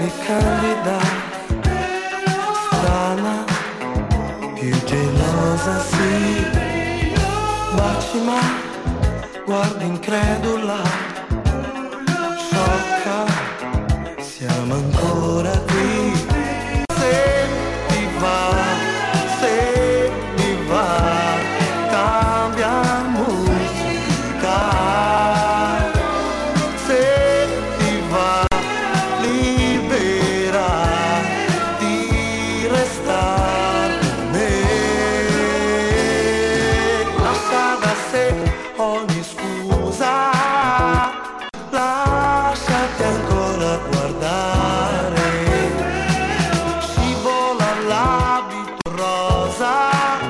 candida, strana, più gelosa sì. Baci ma guardi incredula, sciocca, siamo ancora qui. Se ti va, se ti va, cambia musica. Se ti va, libera di restare con me. Lascia da sé ogni scusa, lasciati ancora guardare. Scivola l'abito rosa,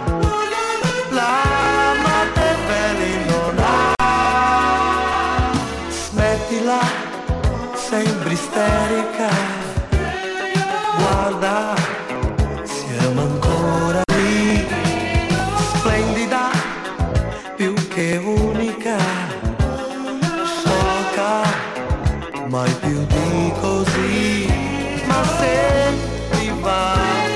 la notte veleno non ha. Smettila, sembri isterica. Guarda, siamo ancora qui. Splendida, più che unica. Sciocca, mai più di così. Ma se ti va,